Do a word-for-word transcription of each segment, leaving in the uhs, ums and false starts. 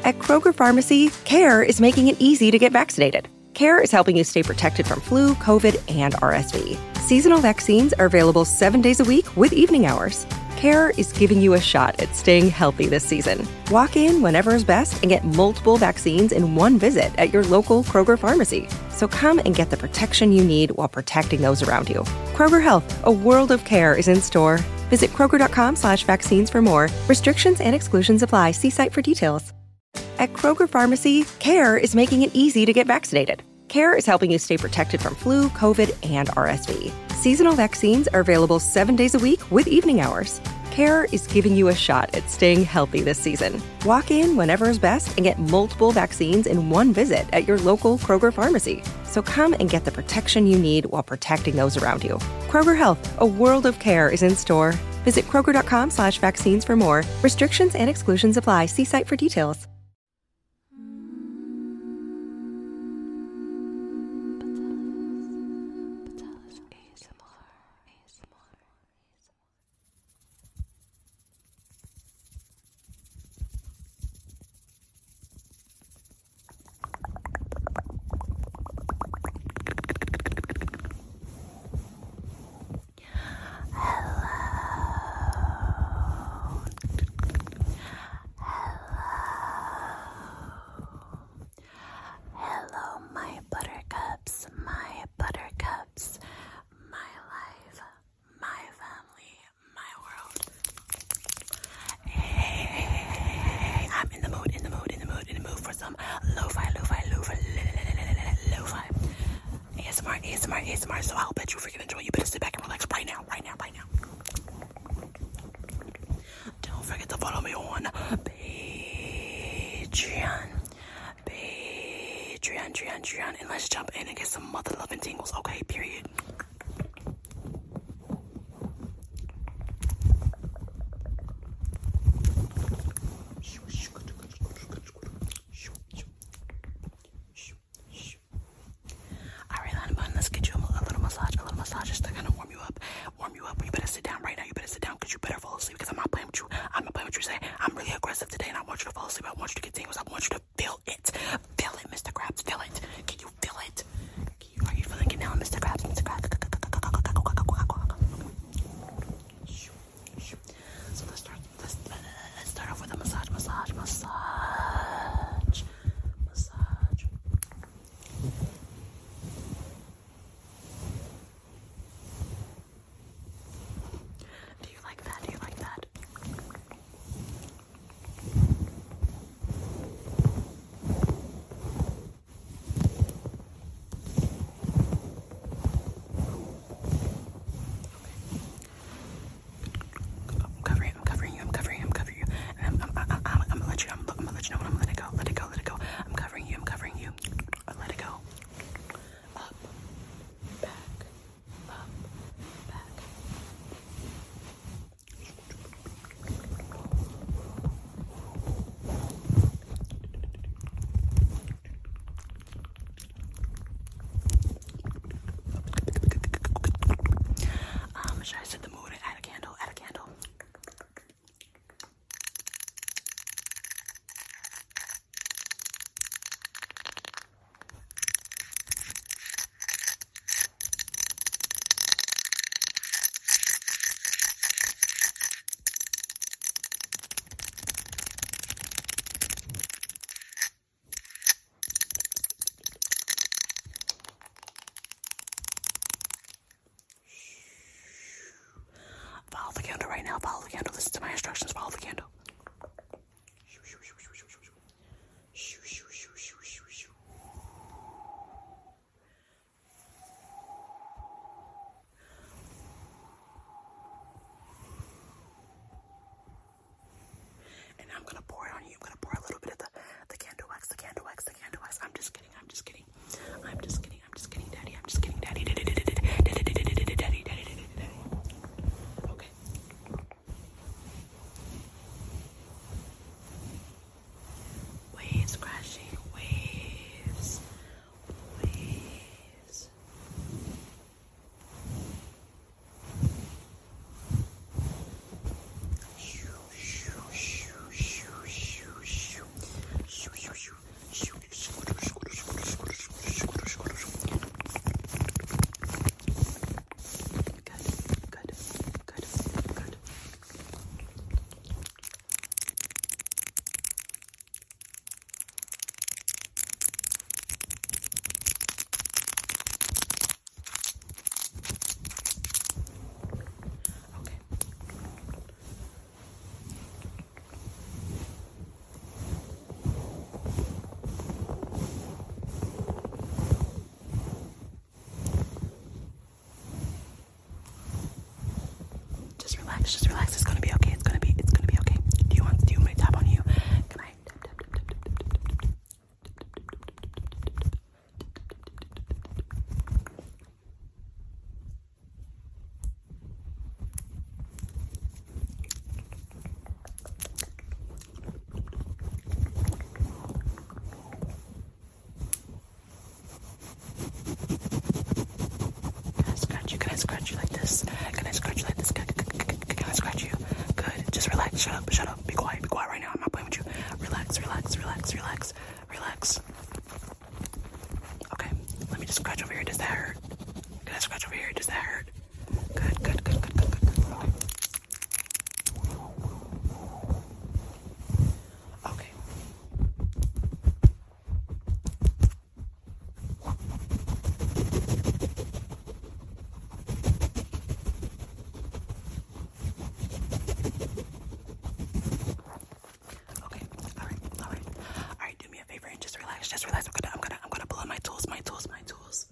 At Kroger Pharmacy, CARE is making it easy to get vaccinated. CARE is helping you stay protected from flu, COVID, and R S V. Seasonal vaccines are available seven days a week with evening hours. CARE is giving you a shot at staying healthy this season. Walk in whenever is best and get multiple vaccines in one visit at your local Kroger Pharmacy. So come and get the protection you need while protecting those around you. Kroger Health, a world of care is in store. Visit Kroger.com slash vaccines for more. Restrictions and exclusions apply. See site for details. At Kroger Pharmacy, CARE is making it easy to get vaccinated. CARE is helping you stay protected from flu, COVID, and R S V. Seasonal vaccines are available seven days a week with evening hours. CARE is giving you a shot at staying healthy this season. Walk in whenever is best and get multiple vaccines in one visit at your local Kroger Pharmacy. So come and get the protection you need while protecting those around you. Kroger Health, a world of care is in store. Visit Kroger.com slash vaccines for more. Restrictions and exclusions apply. See site for details. So I'll bet you freaking enjoy. You better sit back and relax right now, right now, right now. Don't forget to follow me on Patreon. Patreon, Patreon, Patreon. And let's jump in and get some mother loving tingles, okay? Period. Follow the candle. Listen to my instructions. Follow the candle. And I'm gonna pour it on you. I'm gonna pour a little bit of the, the candle wax, the candle wax, the candle wax. I'm just kidding. I'm just kidding. I'm just kidding. I'm just kidding, Daddy. I'm just kidding, Daddy. Daddy, Daddy, Daddy, Daddy, Daddy, Daddy, Daddy. Okay. Waves crashing, waves, waves. Shoo, shoo, shoo, shoo, shoo, shoo. scratch you like this? Can I scratch you like this? Can, can, can, can I scratch you? Good. Just relax. Shut up. Shut up. Be quiet. Be quiet right now. I'm not playing with you. Relax. Relax. Relax. Relax. Relax. Okay. Let me just scratch over here. Does that hurt? Can I scratch over here? Does that hurt? Good. Good. Good. Good. Good. Good. Good. Okay. Just relax. I'm gonna, I'm gonna, I'm gonna pull out my tools, my tools, my tools.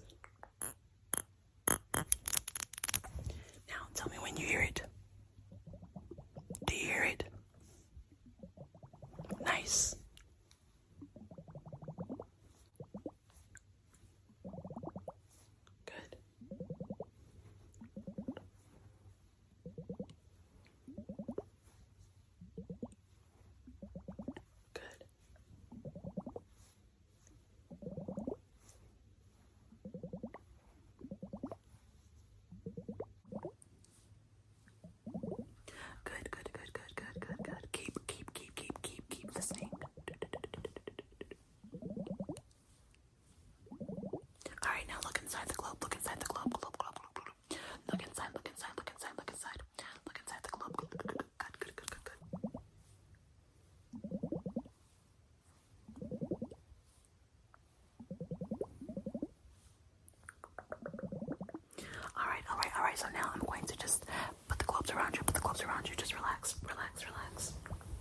Now, tell me when you hear it. Do you hear it? Nice. Good. Good. Good, good, good, good, good, good, good. Keep, keep, keep, keep, keep, keep listening. All right, now look inside the globe. Look inside the globe. Globe, globe, globe, globe. Look inside. Look inside. Look inside. Look inside. Look inside the globe. Good, good, good, good, good, good, good, good. All right, all right, all right. So now I'm going to just put the globes around you. Put the globes around you. Just relax, relax, relax.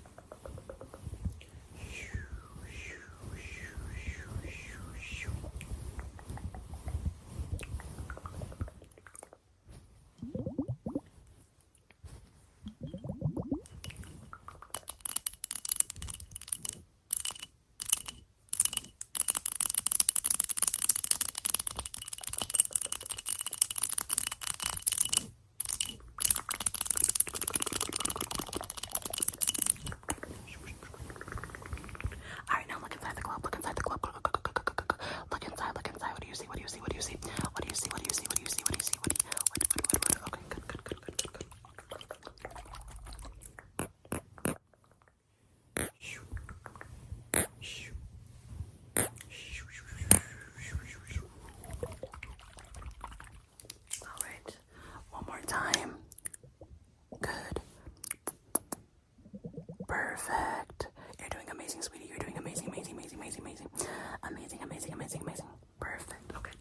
What do you see? What do you see? What do you see? What do you see? What do you see? What do you see? What do you see? What do you what, what, what, okay, good, good, good, good, good, good. All right. One more time. Good. Perfect. You're doing amazing, sweetie. You're doing amazing, amazing, amazing, amazing, amazing. Amazing, amazing, amazing, amazing. Perfect. Okay.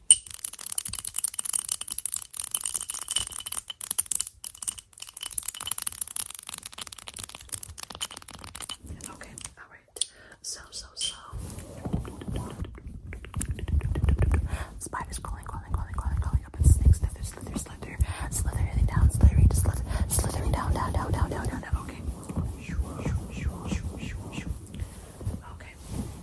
Okay. All right. So, so, so. Spiders crawling, crawling, crawling, crawling, crawling up, and snakes slither, slither, slither, slithering down, slithering, slither, slithering down, down, down, down, down, down, down. Okay. Okay.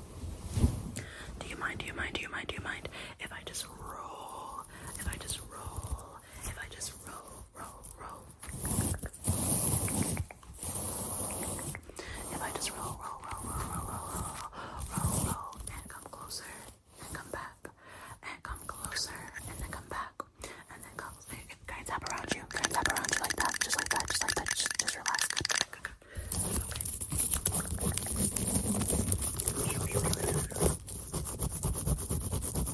Do you mind? Do you mind? Do you mind? Do you mind if I just roll? If I just roll? If I just roll, roll, roll? If I just roll, roll, roll, roll, roll, roll, roll, roll, roll, and come closer, and come back, and come closer, and then come back, and then come. Can I tap around you? Can I tap around you like that? Just like that. Just like that. Just, just relax. Good, good, good, good. Okay.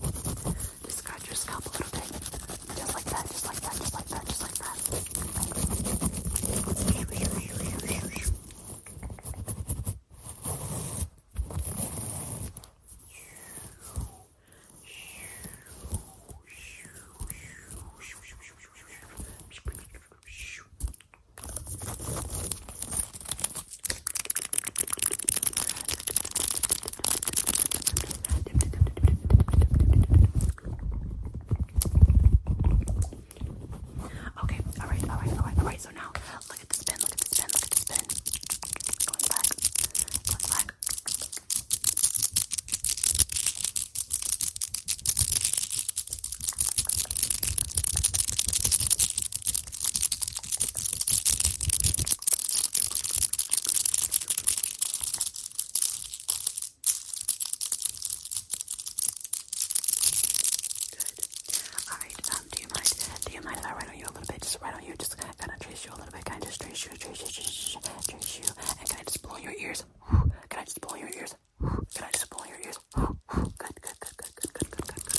trace you a little bit? Can I just trace you, trace you, trace you, trace you? And can I just blow in your ears? Can I just blow in your ears? Can I just blow in your ears? Good, good, good, good, good, good, good, good, good.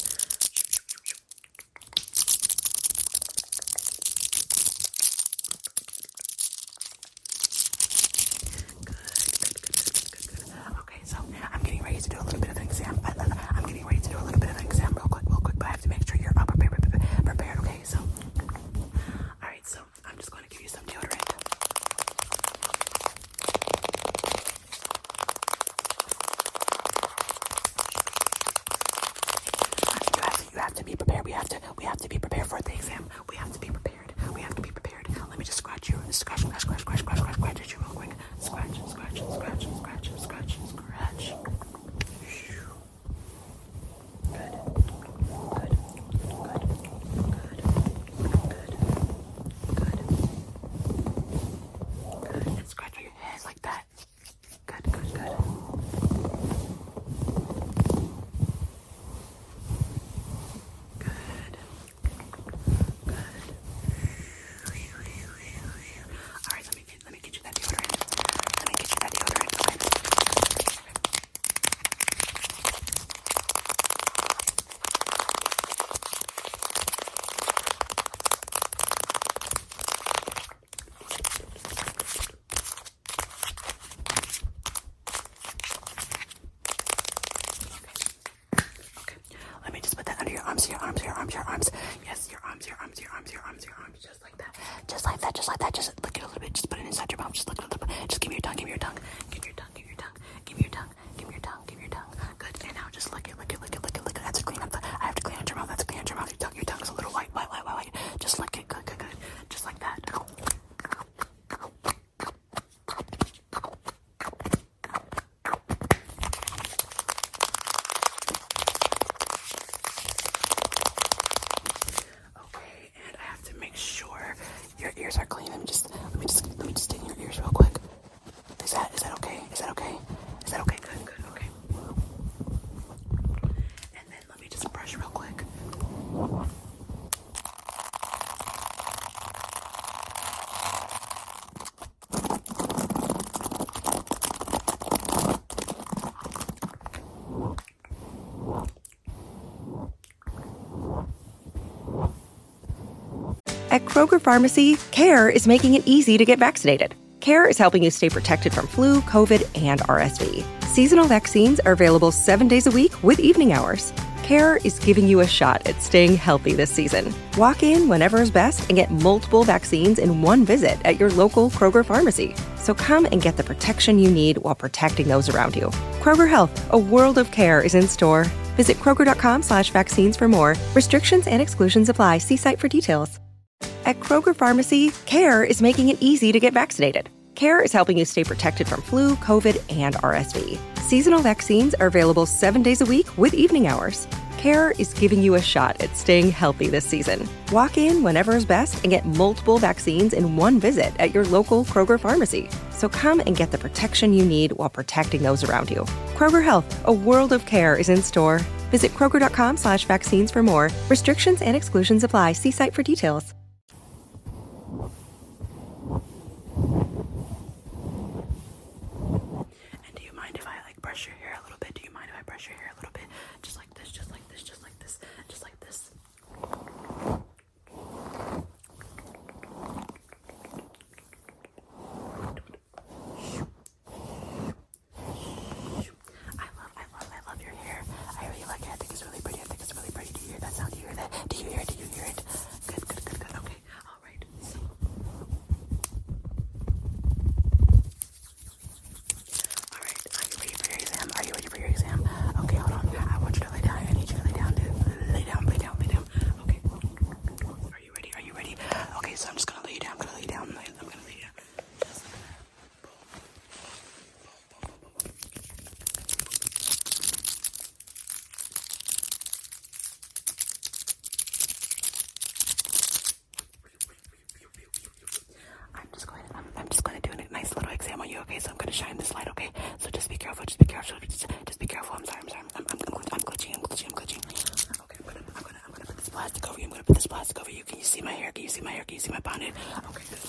Okay, so I'm getting ready to do a little bit of an exam. I'm getting ready to do a little bit of an exam real quick, real quick, but I have to make sure you're up prepared, prepared, okay? So, all right, so I'm just going to give you some deodorant. You have to, you have to be prepared. We have to, we have to be prepared for the exam. We have to be prepared. We have to be prepared. Let me just scratch you, scratch, scratch, scratch, scratch, scratch, scratch, scratch at you real quick. Scratch, scratch, scratch, scratch, scratch, scratch. Good. Good. Good. Good. Good. Good. And scratch on your head like that. Good, good, good. Good. Good. All right, let me get, let me get you that deodorant. Let me get you that deodorant. Okay. Okay. Let me just put that under your arms, your arms, your arms, your arms. Yes, your arms, your arms, your arms, your arms, your arms. Just like that. Just like that, just like that. Just lick it a little bit. Just put it inside your mouth. Just lick it a little bit. Just give me your tongue, give me your tongue. Give me your tongue, give me your tongue. Give me your tongue, give me your tongue, give me your tongue. Good. And now just lick it, lick it, lick it, lick it, lick it. I have to clean up the, I have to clean out your mouth. I have to clean out your mouth. Your tongue, your tongue is a little white, white, white, white, white. Just lick it. Good, good, good. Just like that. Okay, and I have to make sure your ears are clean. Let me just, let me just, let me just take your ears real quick. Is that, is that okay? Is that okay? Is that okay? Good, good, okay. And then let me just brush real quick. At Kroger Pharmacy, CARE is making it easy to get vaccinated. CARE is helping you stay protected from flu, COVID, and R S V. Seasonal vaccines are available seven days a week with evening hours. CARE is giving you a shot at staying healthy this season. Walk in whenever is best and get multiple vaccines in one visit at your local Kroger Pharmacy. So come and get the protection you need while protecting those around you. Kroger Health, a world of care, is in store. Visit Kroger.com slash vaccines for more. Restrictions and exclusions apply. See site for details. At Kroger Pharmacy, CARE is making it easy to get vaccinated. CARE is helping you stay protected from flu, COVID, and R S V. Seasonal vaccines are available seven days a week with evening hours. CARE is giving you a shot at staying healthy this season. Walk in whenever is best and get multiple vaccines in one visit at your local Kroger Pharmacy. So come and get the protection you need while protecting those around you. Kroger Health, a world of care, is in store. Visit Kroger.com slash vaccines for more. Restrictions and exclusions apply. See site for details. And do you mind if I like brush your hair a little bit? Do you mind if I brush your hair a little bit? Just like this, just like this, just like this, just like this. I love, I love, I love your hair. I really like it. I think it's really pretty. I think it's really pretty. Do you hear that sound? Do you hear that? Do you hear it? Do you hear it? Good, good, good, good. Okay. All right. So. All right. Are you ready for your exam? Are you ready for your exam? Okay, hold on. I want you to lay down. I need you to lay down. Lay down, lay down, lay down. Okay. Are you ready? Are you ready? Okay, so I'm just gonna lay you down. I'm gonna lay you down. I'm gonna lay you down. Just I'm just going to, I'm, I'm just going to do a nice little exam on you, okay? So I'm going to shine this light, okay? So just be careful, just be careful, just, just be careful. I'm sorry, I'm sorry. I'm, I'm, I'm, I'm glitching, I'm glitching, I'm glitching. Okay, I'm going to, I'm going to, I'm going to put this plastic over you. I'm going to put this plastic over you. Can you see? see my hair? Can you see my hair? Can you see my bonnet? Okay, good.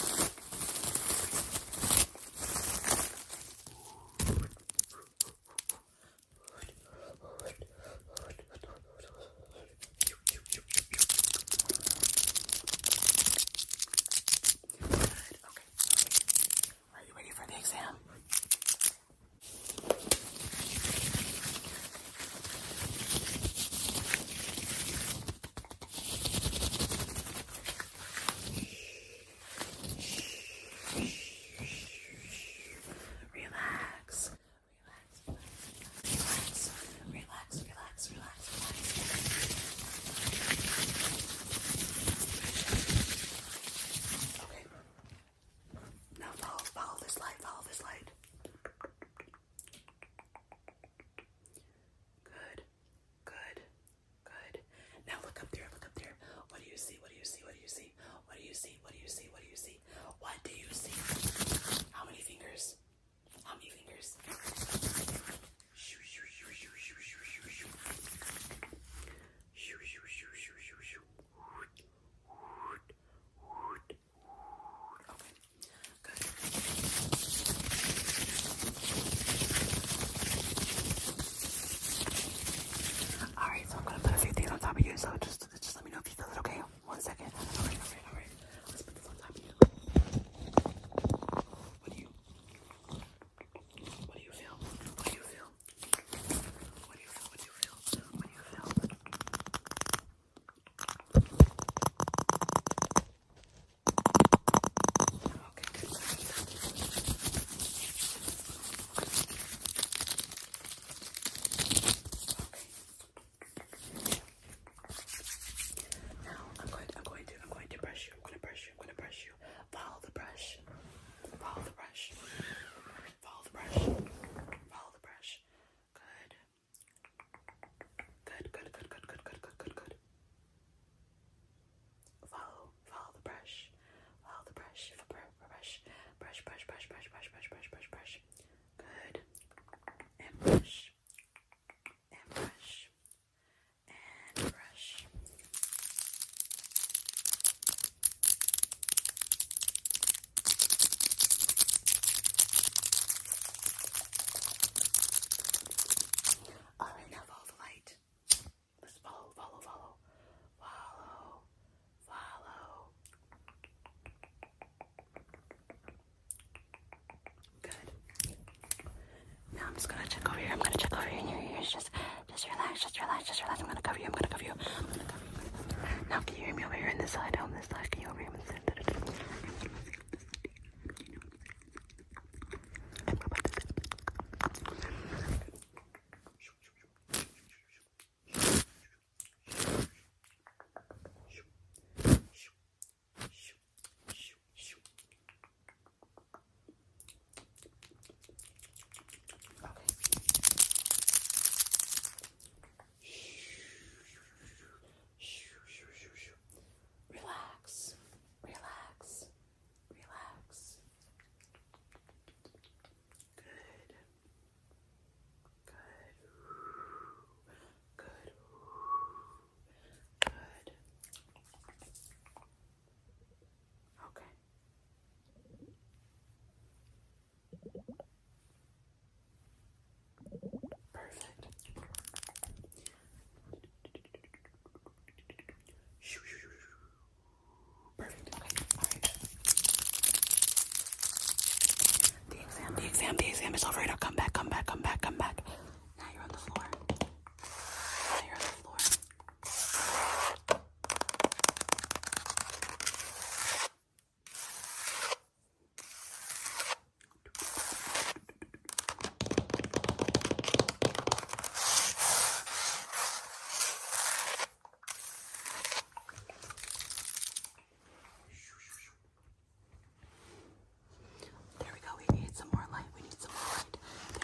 So just, just let me know if you feel it, okay? One second. All right, all right, all right. Let's put this on top of you. What do you, what do you feel? What do you feel? What do you feel? What do you feel? What do you feel? Okay, good. I'm just gonna check over here. I'm gonna check over here in your ears. Just, just relax. Just relax. Just relax. I'm gonna cover you. I'm gonna cover you. I'm gonna cover you. Now, can you hear me over here on this side? On this side? Can you over here on this side? The exam, the exam is over. Now come back, come back, come back, come back. Now you're on the floor. Now you're on the floor. There we go. We need some more light. We need some more light.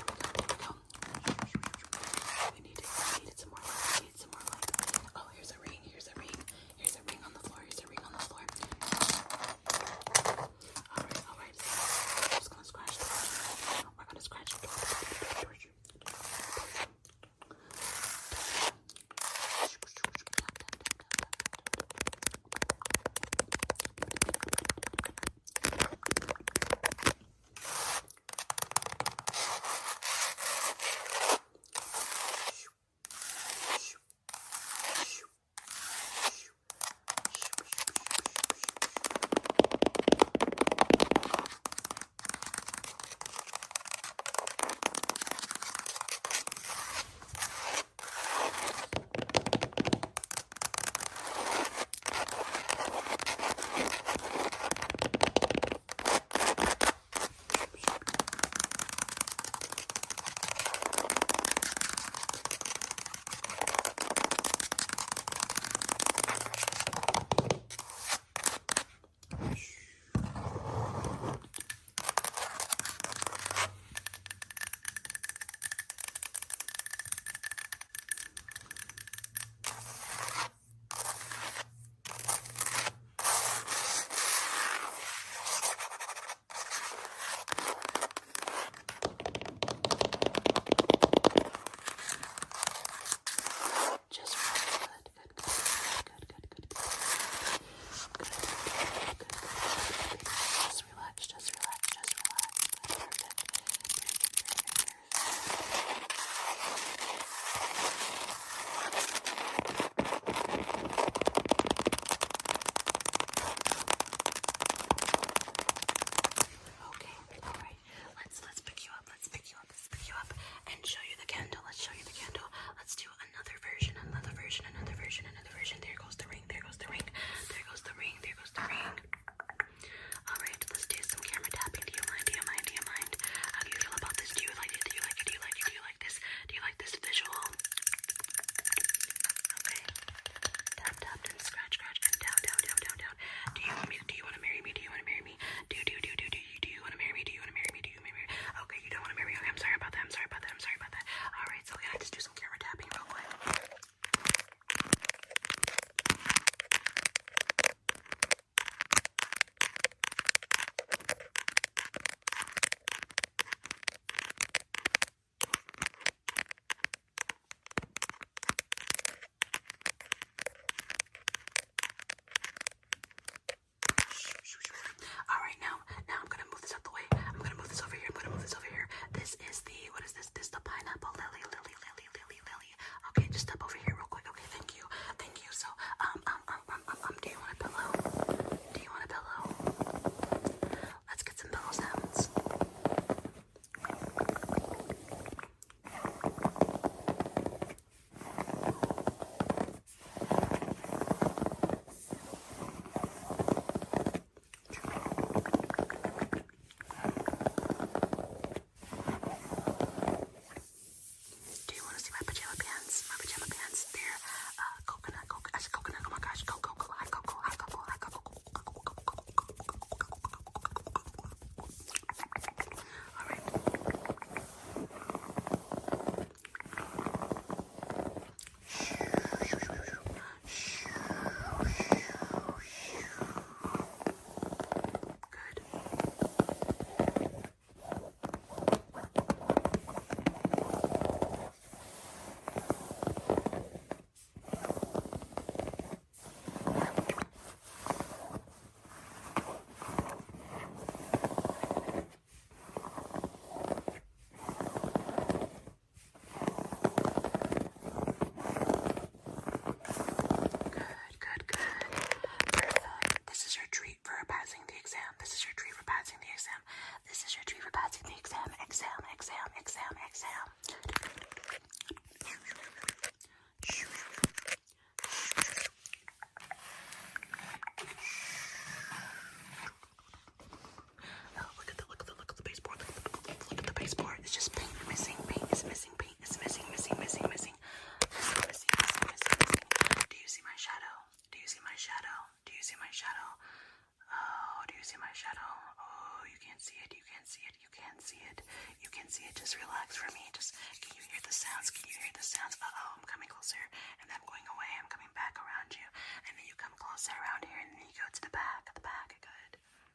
sounds? Can you hear the sounds? Uh-oh, I'm coming closer, and I'm going away. I'm coming back around you, and then you come closer around here, and then you go to the back, at the back. Good.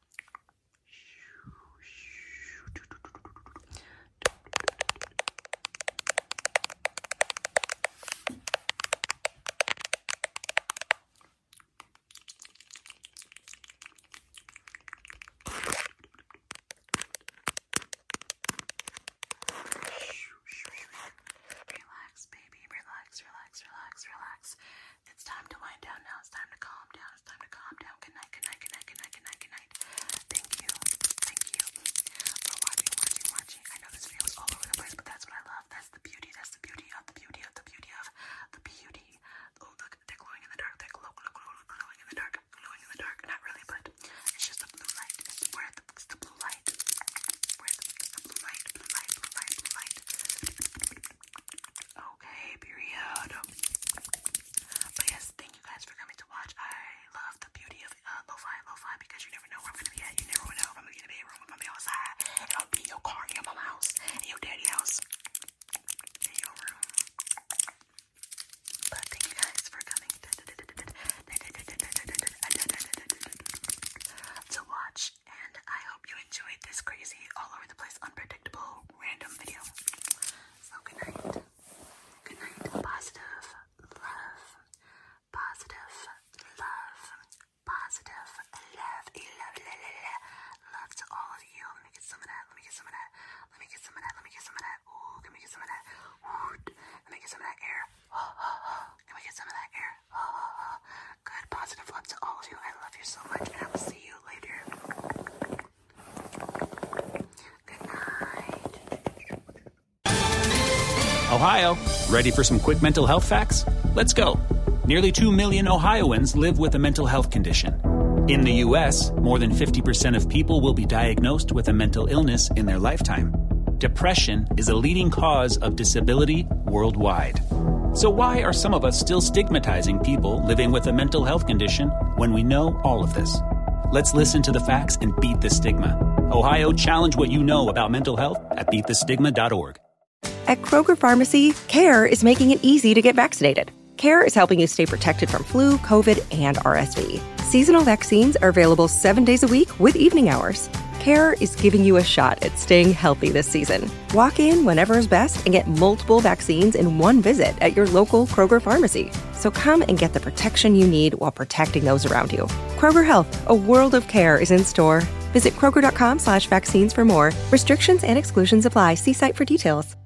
Relax, baby. Relax, relax, relax, relax. It's time to wind down now. It's time to calm down. It's time to calm down. Good night, good night, good night, good night, good night, good night. Thank you. Thank you for watching, watching, watching. I know this video is all over the place, but that's what I love. That's the beauty. That's the beauty of the beauty of the beauty of the beauty. Oh, look, they're glowing in the dark. They're glow, glow, glow, glowing in the dark. Glowing in the dark. Not really, but it's just the blue light. It's where the, it's the blue light. Where the, the blue light, blue light, blue light, blue light. Okay, period. But yes, thank you guys for coming to watch. I love the beauty of uh, lo-fi, lo-fi, because you never know where I'm gonna be at. You never know if I'm gonna be in the bedroom, if I'm gonna be outside, if I'm gonna be in your car, in your mama's house, in your daddy's house, in your room. But thank you guys for coming to watch, and I hope you enjoyed this crazy, all over the place, unpredictable, random video. So good night. Good night. Positive love. Positive love. Positive love. Love, love, love, love to all of you. Let me get some of that. Let me get some of that. Let me get some of that. Let me get some of that. Ooh, let me get some of that. Ooh, let me get some of that air. Let me get some of that air. Good positive love to all of you. I love you so much, and I will see you later. Good night. Ohio, ready for some quick mental health facts? Let's go. Nearly two million Ohioans live with a mental health condition. In the U S, more than fifty percent of people will be diagnosed with a mental illness in their lifetime. Depression is a leading cause of disability worldwide. So why are some of us still stigmatizing people living with a mental health condition when we know all of this? Let's listen to the facts and beat the stigma. Ohio, challenge what you know about mental health at beat the stigma dot org. At Kroger Pharmacy, CARE is making it easy to get vaccinated. CARE is helping you stay protected from flu, COVID, and R S V. Seasonal vaccines are available seven days a week with evening hours. CARE is giving you a shot at staying healthy this season. Walk in whenever is best and get multiple vaccines in one visit at your local Kroger Pharmacy. So come and get the protection you need while protecting those around you. Kroger Health, a world of care is in store. Visit Kroger.com slash vaccines for more. Restrictions and exclusions apply. See site for details.